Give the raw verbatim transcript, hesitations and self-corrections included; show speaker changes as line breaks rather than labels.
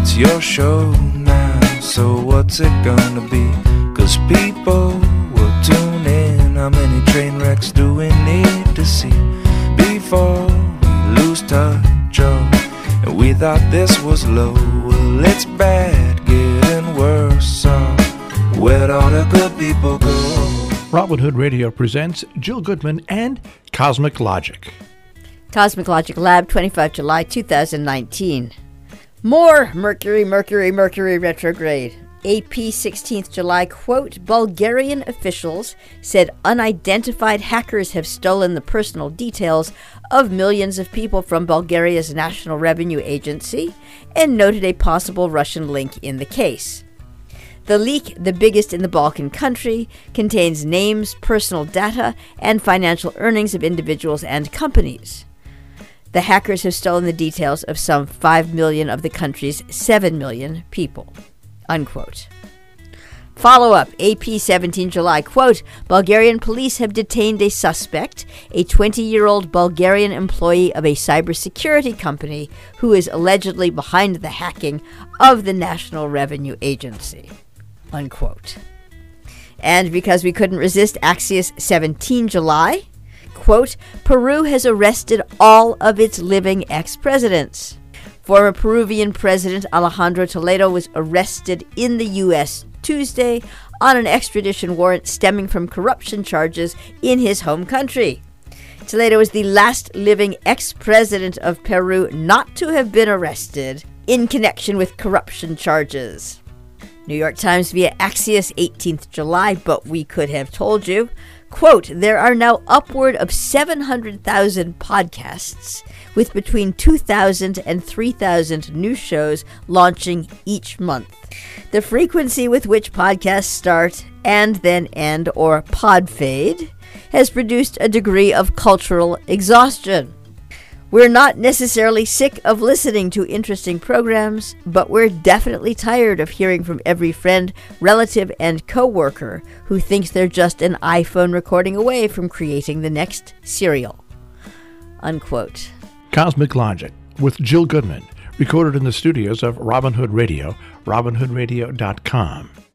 it's your show now, so what's it gonna be? Cause people will tune in. How many train wrecks do we need to see before we lose touch? Oh, and we thought this was low. Well, it's bad, getting worse. So where'd all the good people go?
Robin Hood Radio presents Jill Goodman and Cosmic Logic.
Cosmic Logic Lab, twenty-fifth of July, two thousand nineteen. More Mercury, Mercury, Mercury retrograde. A P, sixteenth of July, quote, Bulgarian officials said unidentified hackers have stolen the personal details of millions of people from Bulgaria's National Revenue Agency and noted a possible Russian link in the case. The leak, the biggest in the Balkan country, contains names, personal data, and financial earnings of individuals and companies. The hackers have stolen the details of some five million of the country's seven million people. Unquote. Follow-up, A P, seventeenth of July, quote, Bulgarian police have detained a suspect, a twenty-year-old Bulgarian employee of a cybersecurity company who is allegedly behind the hacking of the National Revenue Agency. Unquote. And because we couldn't resist, Axios, seventeenth of July, quote, Peru has arrested all of its living ex-presidents. Former Peruvian President Alejandro Toledo was arrested in the U S Tuesday on an extradition warrant stemming from corruption charges in his home country. Toledo is the last living ex-president of Peru not to have been arrested in connection with corruption charges. New York Times via Axios, eighteenth of July, but we could have told you. Quote, there are now upward of seven hundred thousand podcasts with between two thousand and three thousand new shows launching each month. The frequency with which podcasts start and then end, or pod fade, has produced a degree of cultural exhaustion. We're not necessarily sick of listening to interesting programs, but we're definitely tired of hearing from every friend, relative, and coworker who thinks they're just an iPhone recording away from creating the next serial. Unquote.
Cosmic Logic with Jill Goodman, recorded in the studios of Robin Hood Radio, robin hood radio dot com.